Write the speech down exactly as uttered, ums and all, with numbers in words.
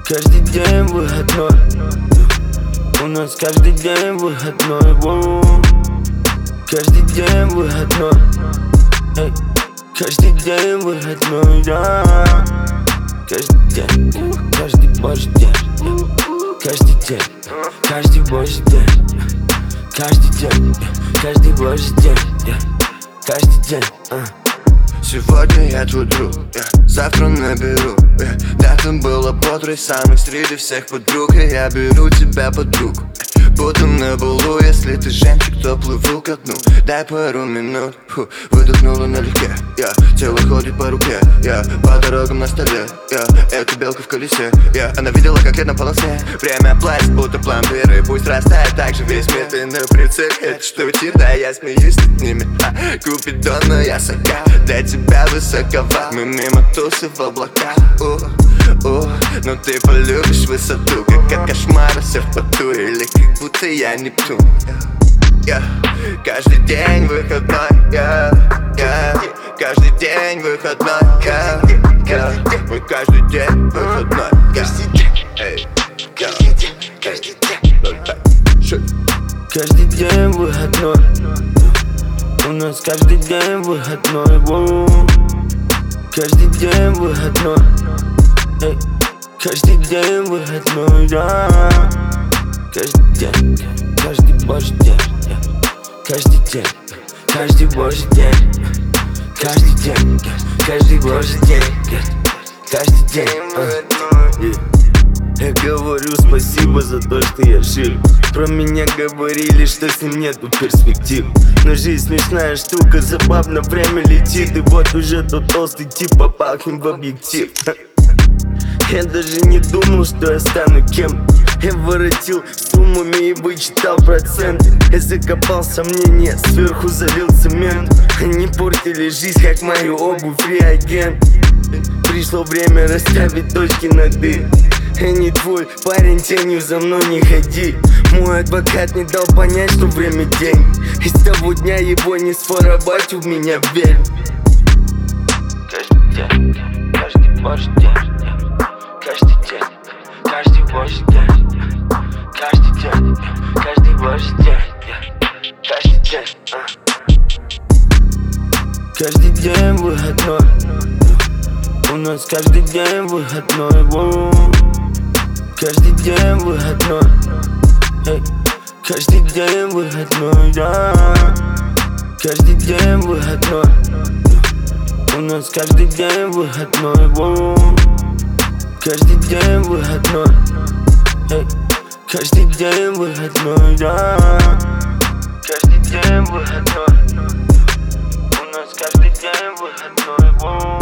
Каждый день выходной. У нас каждый день выходной. Воу. Каждый день выходной. Эй. Каждый день выходной, да. Каждый день, каждый божий день. Каждый день, каждый божий день. Каждый день, каждый божий день. Каждый день, а. Сегодня я твой друг, yeah. Завтра наберу, yeah. Да, ты была бодрой, самой среди всех подруг. И я беру тебя под руку, yeah. Буду на балу, если ты жемчуг, то плыву ко дну. Дай пару минут, фу, выдохнула налегке, yeah. Тело ходит по руке, yeah. По дорогам на столе, yeah. Это белка в колесе, yeah. Она видела, как лет на полосе. Время платит, будто пломбир. И пусть растает так же весь мир. Ты на прицеле, это что тир, да, я смеюсь над ними, а. Купидон, но я сока, для тебя высокова. Мы мимо тусы в облаках, у, у. Но ты полюбишь высоту, как от кошмара все в поту. Или как будто я Нептун, yeah. Каждый день выходной, yeah. Yeah. Каждый день выходной, yeah. Yeah. Мы каждый день выходной, каждый день, эй, каждый день, каждый день. Каждый день выходной. У нас каждый день выходной. Воу. Каждый день выходной. Эй. Каждый день выходной, да. Каждый день, каждый божий день. Каждый день, каждый божий день. Каждый день, каждый божий день. Каждый день, а. Я говорю спасибо за то, что я жив. Про меня говорили, что с ним нету перспектив. Но жизнь смешная штука, забавно время летит. И вот уже тот толстый тип попал к ним в объектив. Я даже не думал, что я стану кем. Я воротил суммами и вычитал проценты. Я закопал сомнения, сверху залил цемент. Они портили жизнь, как мою обувь, реагент. Пришло время расставить точки над «и». Я не твой парень, тенью за мной не ходи. Мой адвокат не дал понять, что время день. И с того дня его не своровать, у меня верь. Каждый день, каждый божий день. Каждый день, каждый божий день. Каждый день, каждый божий день. Каждый день, а. Каждый день выходной. У нас каждый день выходной. Воу. Каждый день выходной. Эй. Каждый день выходной, да. Каждый день выходной. У нас каждый день выходной. Воу. Каждый день выходной. Эй. Каждый день выходной, да. Каждый день выходной. У нас каждый день выходной. Воу.